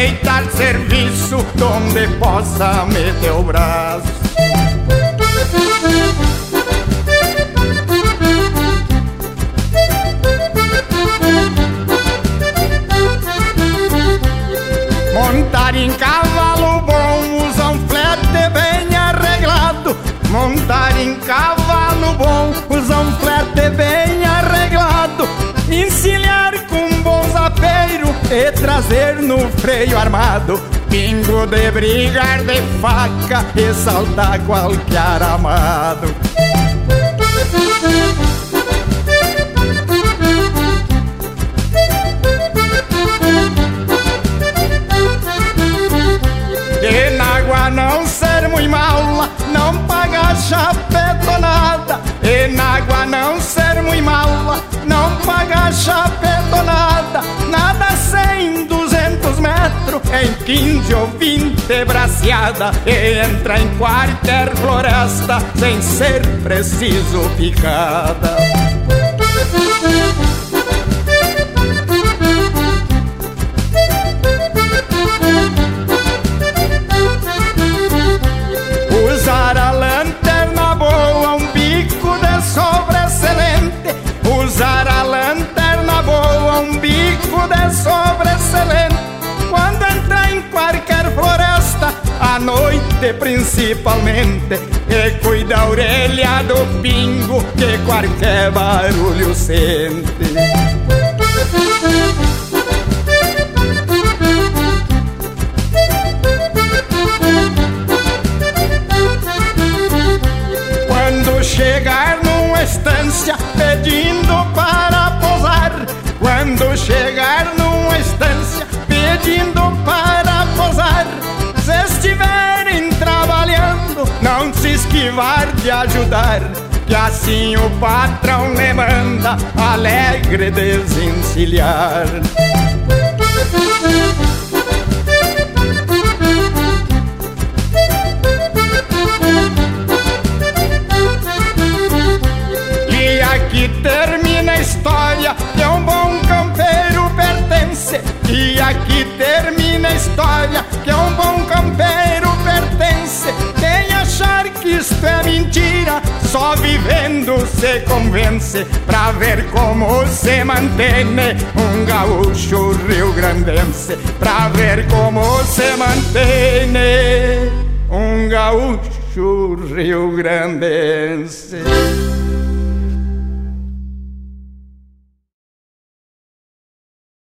aproveitar serviço donde possa meter o braço. Montar em cavalo bom, usa um flete bem arreglado. Montar em cavalo bom, usa um flete bem arreglado. Encilhar com bom zapeiro e trazer no freio armado. Pingo de brigar de faca e saltar qualquer amado. E na água não ser muito mala, não pagar chapetonada. E na água não ser muito mala, não pagar chapetonada. Nada 100, 200 metros, em 15 ou 20 braceada. E entra em qualquer floresta, sem ser preciso picada. Usar a lanterna boa, um bico de sobressalente. Usar a lanterna boa, um bico de sobressalente. Quando entrar em qualquer floresta, à noite principalmente. E cuida a orelha do pingo, que qualquer barulho sente. Quando chegar numa estância pedindo para posar. Quando chegar numa estância pedindo para posar. Se estiverem trabalhando, não se esquivar de ajudar, que assim o patrão lhe manda alegre desencilhar. E aqui termina a história que um bom campeiro pertence. E aqui termina a história que um bom campeiro pertence. Quem achar que isto é mentira, só vivendo se convence. Pra ver como se mantém um gaúcho rio-grandense. Pra ver como se mantém um gaúcho rio-grandense.